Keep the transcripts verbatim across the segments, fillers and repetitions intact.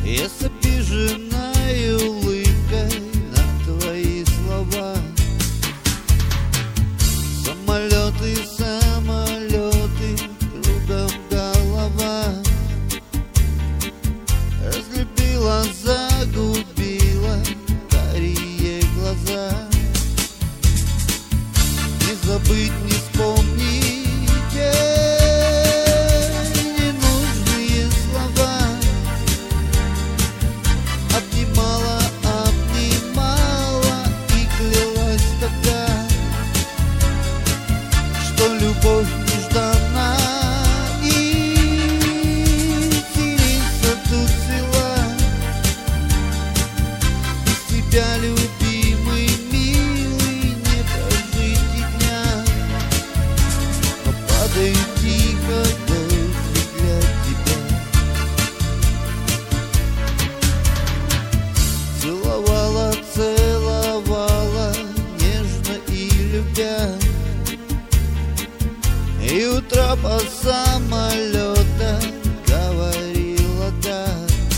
И с обиженной улыбкой на твои слова. Самолеты, самолеты, кругом голова. Разлюбила, загубила карие глаза. Не забыть, не вспомнить ненужные слова. Обнимала, обнимала и клялась тогда, что любовь нежданна. И синица тут цвела. Без тебя, любимый, милый, не прожить и дня. Но падает тихо дождик для тебя. Целовала, целовала, нежно и любя. И у трапа самолета говорила да.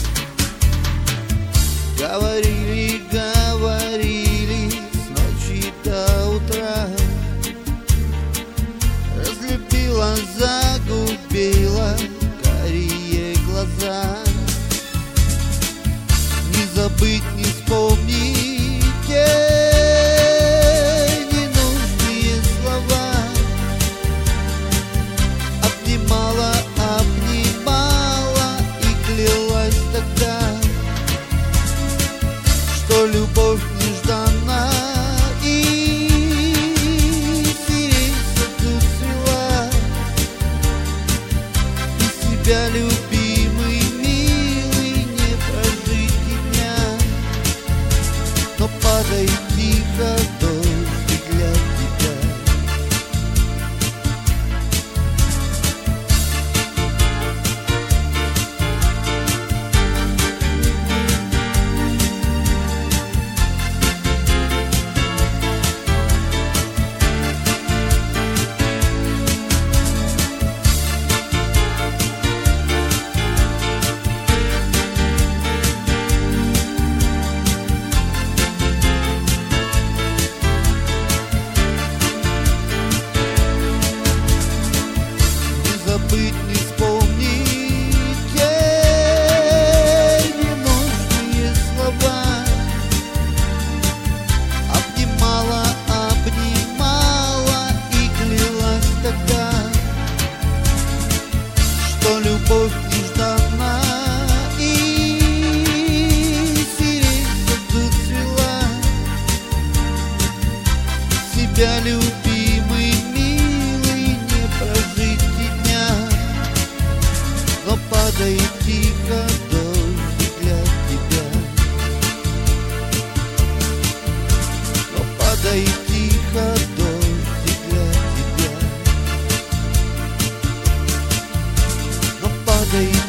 Говорили, говорили с ночи до утра. Разлюбила, загубила карие глаза. Не забыть, не вспомнить ненужные слова. Обнимала, обнимала и клялась тогда, что любовь нежданна. И синица тут цвела. Без тебя, любимый, милый, не прожить и дня. Но падает тихо дождик для тебя. Забыть, не вспомнить ненужные слова. Обнимала, обнимала и клялась тогда, что любовь нежданна. И синица тут цвела. Себя, любимый, милый, не прожить и дня. Но падает тихо дождик для тебя. Но падает тихо дождик для тебя. Но падает